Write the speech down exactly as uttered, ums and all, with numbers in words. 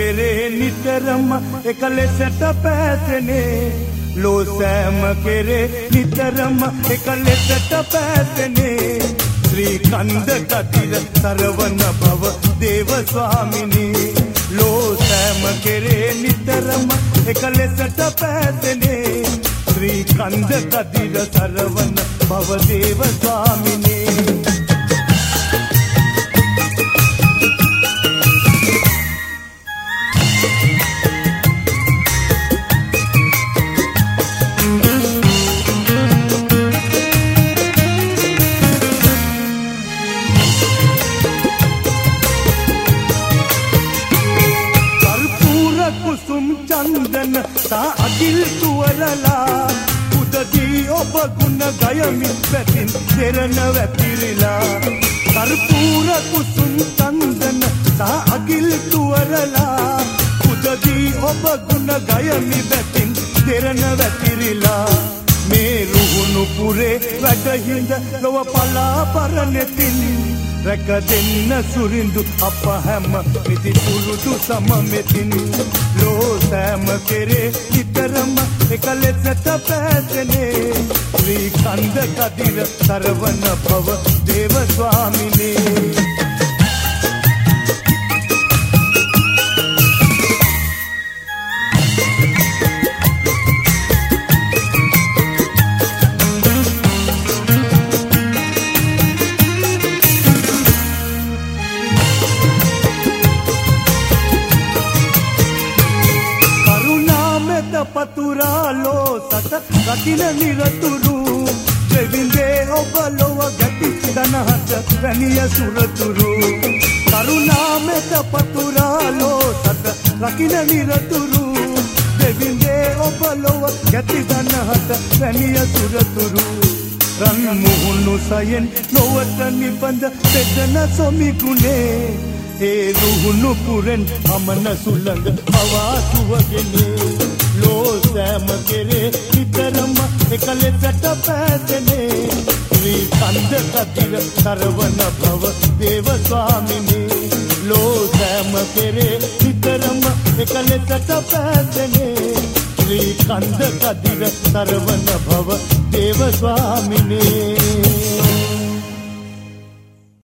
කෙරේ නිතරම එක ලෙසට පැසෙනේ ලෝ සෑම කෙරේ නිතරම එක ලෙසට පැසෙනේ ශ්‍රී කන්ද කතිර සරවන භව දේව ස්වාමිනී ලෝ සෑම කෙරේ නිතරම එක ලෙසට පැසෙනේ ශ්‍රී කන්ද කතිර සරවන භව දේව ස්වාමිනී चंदन ता अगिल तुवरला उददी ओब गुण गयमिन පැතින් දෙරණ වැතිරිලා कर्पूर कुसुम चंदन ता अगिल तुवरला उददी ඔබ ගුණ ගයමි පැතින් දෙරණ වැතිරිලා මේ රුහුණු පුරේ වැඩ හිඳ ලොව පලා පරණෙතින් රැක දෙන්න සුරිඳු අප හැම නිදි පුරුදු සමමෙතින් ලෝ සෑම කෙරේ නිතරම එක ලෙසට පැසෙනේ ශ්‍රී කන්ද කදිර සරවන භව දේව ස්වාමිනේ පතුරාලෝ සත රකින නිරතුරු දෙවිඳේ ඔබ ලොව ගැටි දනහට වැනිය සුරතුරු කරුණාමෙත පතුරාලෝ සත රකින නිරතුරු දෙවිඳේ ඔබ ලොව ගැටි දනහට වැනිය සුරතුරු රන් මුහුණු සයෙන් නොවට නිබඳ දෙදන සොමි ගුණේ ඒ රුහුණු පුරෙන් අමන සුළඟ පවාසුවගෙනේ ලෝ සෑම කෙරේ නිතරම එක ලෙසට පැසෙනේ ශ්‍රී කන්ද කතිර සරවන භව දේව ස්වාමිනී ලෝ සෑම කෙරේ නිතරම එක ලෙසට පැසෙනේ ශ්‍රී කන්ද කතිර සරවන භව දේව ස්වාමිනී